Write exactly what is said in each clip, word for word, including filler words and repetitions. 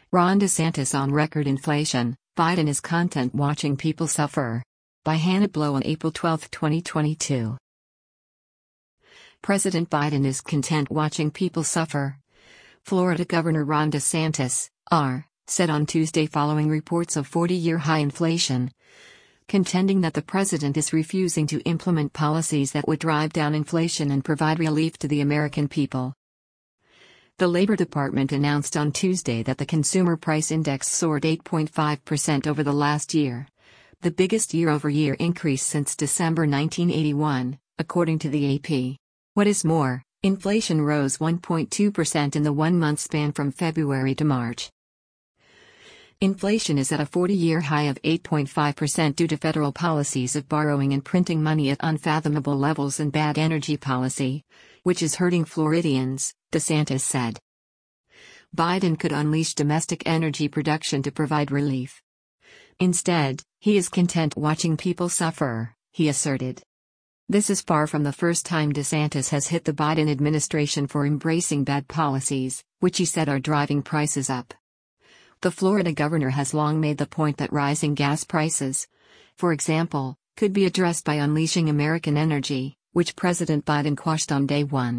Ron DeSantis on record inflation, Biden is content watching people suffer. By Hannah Blow on April twelfth, twenty twenty-two. President Biden is content watching people suffer. Florida Governor Ron DeSantis, R, said on Tuesday following reports of forty-year high inflation, contending that the president is refusing to implement policies that would drive down inflation and provide relief to the American people. The Labor Department announced on Tuesday that the Consumer Price Index soared eight point five percent over the last year, the biggest year-over-year increase since December nineteen eighty-one, according to the A P. What is more, inflation rose one point two percent in the one-month span from February to March. Inflation is at a forty-year high of eight point five percent due to federal policies of borrowing and printing money at unfathomable levels and bad energy policy, which is hurting Floridians, DeSantis said. Biden could unleash domestic energy production to provide relief. Instead, he is content watching people suffer, he asserted. This is far from the first time DeSantis has hit the Biden administration for embracing bad policies, which he said are driving prices up. The Florida governor has long made the point that rising gas prices, for example, could be addressed by unleashing American energy, which President Biden quashed on day one.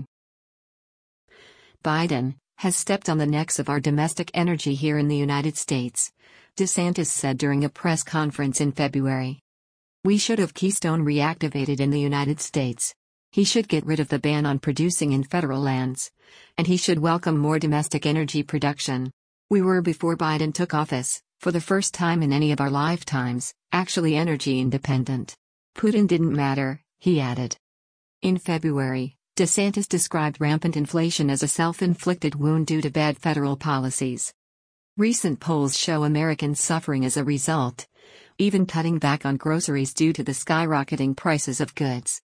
Biden has stepped on the necks of our domestic energy here in the United States, DeSantis said during a press conference in February. We should have Keystone reactivated in the United States. He should get rid of the ban on producing in federal lands. And he should welcome more domestic energy production. We were, before Biden took office, for the first time in any of our lifetimes, actually energy independent. Putin didn't matter, he added. In February, DeSantis described rampant inflation as a self-inflicted wound due to bad federal policies. Recent polls show Americans suffering as a result, even cutting back on groceries due to the skyrocketing prices of goods.